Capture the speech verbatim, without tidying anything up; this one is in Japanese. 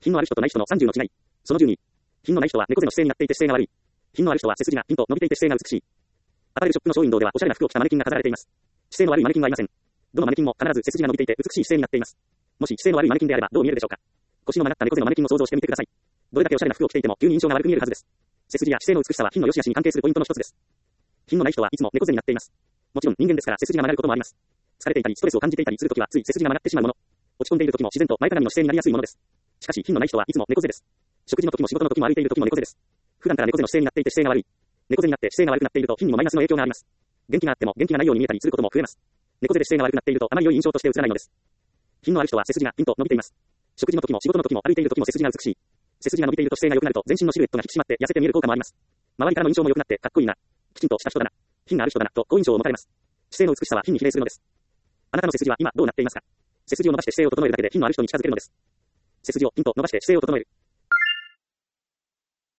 品のある人とない人のさんじゅうの違い。そのじゅうに。品のない人は猫背の姿勢になっていて姿勢が悪い。品のある人は背筋がピンと伸びていて姿勢が美しい。アパレルショップのショーウィンドウではおしゃれな服を着たマネキンが飾られています。姿勢の悪いマネキンはいません。どのマネキンも必ず背筋が伸びていて美しい姿勢になっています。もし姿勢の悪いマネキンであればどう見えるでしょうか。腰の曲がった猫背のマネキンを想像してみてください。どれだけおしゃれな服を着ていても急に印象が悪く見えるはずです。背筋や姿勢の美しさは品の良し悪しに関係するポイントの一つです。品のない人はいつも猫背になっています。もちろん人間ですから背筋が曲がることもあります。疲れていたりストレスを感じていたりするときはつい背筋が曲がってしまうもの。落ち込んでいるときも自然と前かがみの姿勢になりやすいものです。しかし品のない人はいつも猫背です。食事の時も仕事の時も歩いている時も猫背です。普段から猫背の姿勢になっていて姿勢が悪い。猫背になって姿勢が悪くなっていると品にもマイナスの影響があります。元気があっても元気がないように見えたりすることも増えます。猫背で姿勢が悪くなっているとあまり良い印象として映らないのです。品のある人は背筋がピンと伸びています。食事の時も仕事の時も歩いている時も背筋が美しい。背筋が伸びていると姿勢が良くなると全身のシルエットが引き締まって痩せて見える効果もあります。周りからの印象も良くなってかっこいいな、きちんとした人だな、品がある人だなと好印象を持たれます。姿勢の美しさは品に比例するのです。あなたの背筋は今どうなっていますか。背筋を伸ばして姿勢を整えるだけで品のある人に近づけるのです。背筋をピンと伸ばして姿勢を整える。